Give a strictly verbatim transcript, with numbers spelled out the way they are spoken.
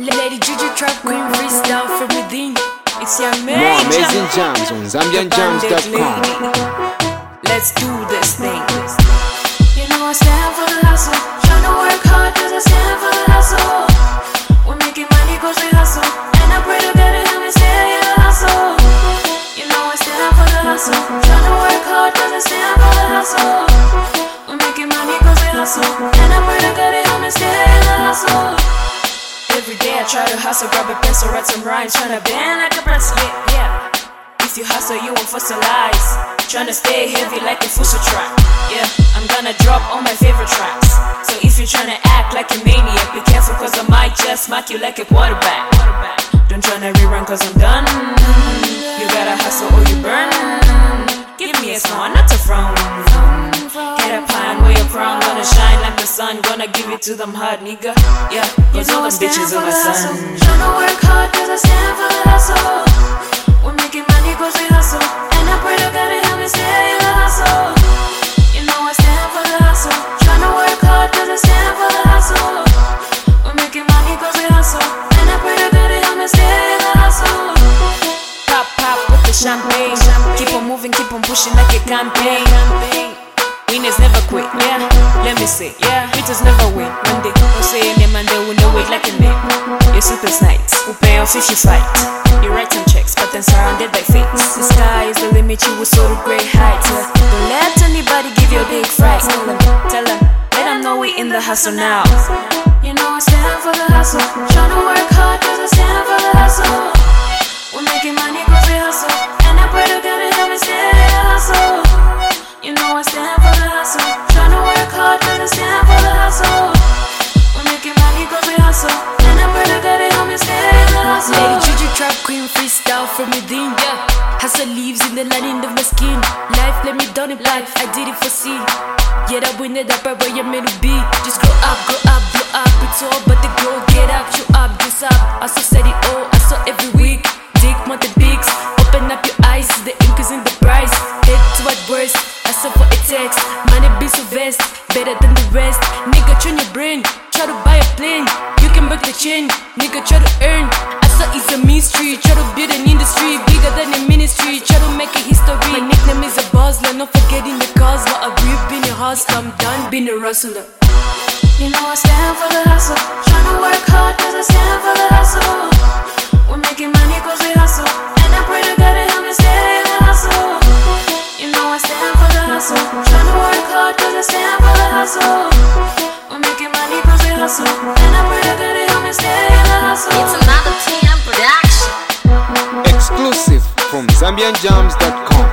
Lady Juju Trap Queen freestyle from within. It's your major. More amazing jams on Zambian Jams dot com. Let's do this thing. You know I stand for the hustle. Tryna work hard cause I stand for the hustle. We're making money cause we hustle. And I pray to God to help me stay in the hustle. You know I stand for the hustle. Tryna work hard cause I stand for the hustle. We're making money cause we hustle. And I pray to God to help me stay in the hustle. Every day I try to hustle, grab a pencil, write some rhymes, tryna bend like a pretzel, yeah. If you hustle, you won't fossilize. Tryna stay heavy like a fossil track, yeah. I'm gonna drop all my favorite tracks. So if you're tryna act like a maniac, be careful cause I might just smack you like a quarterback. Don't tryna rerun cause I'm done. You gotta hustle or you burn. Give me a smile, not a frown. Get up high and wear your crown. Gonna shine like the sun. Gonna give it to them hard, nigga. Yeah, cause all them bitches on the sun. Tryna work hard cause I stand for the hustle. We're making money cause we hustle. And I pray to God to help me stay in the hustle. You know I stand for the hustle. Tryna work hard cause I stand for the hustle. We're making money cause we hustle. And I pray to God to help me stay in the hustle. Pop, pop with the champagne. Keep on moving, keep on pushing like a campaign. Winners never quit, yeah. Let me say, yeah. Quitters never win. One day, we'll say a name and they will know it like a name. You're super nights, we'll pay off if you fight. You write some checks, but then surrounded by fakes. The sky is the limit, you will soar to great heights. Yeah. Don't let anybody give you a big fright. Tell them, tell them, let them know we in the hustle now. You know I stand for the hustle. Tryna work hard cause I stand for the hustle. We're making money cause we hustle. And I pray to God to help me stay in the hustle. You know I stand for the hustle. Tryna work hard cause I stand for the hustle. We're making money cause we hustle. And I pray to God to help me stay in the hustle. Lady Juju Trap Queen freestyle from within, yeah. Hustle leaves in the lining of my skin. Life let me down in life, I did it for C. Yeah, that win it up right where you're meant to be. Just grow up, grow up, blow up. It's all but the grow, get up, show up, dress up. I saw said it all, I saw every week. Dig, want the bigs, open up your eyes. The ink is in the price. Head to what worst, I saw for a text. Money be so vast, better than the rest. Nigga, train your brain, try to buy a plane. You can break the chain, nigga, try to earn. I saw it's a mystery, try to build an industry bigger than a ministry, try to make a history. My nickname is a Buzler, not forgetting the cause. But I grew up in your house, I'm done being a rustler. You know I stand for the hustle. Tryna work hard cause I stand for the hustle. We're making money cause we hustle. And I pray to God to help me stay in the hustle. You know I stand for the hustle. Tryna work hard cause I stand for the hustle. We're making money cause we hustle. And I pray to God to help me stay in the hustle. It's another T M production. Exclusive from Zambian Jams dot com.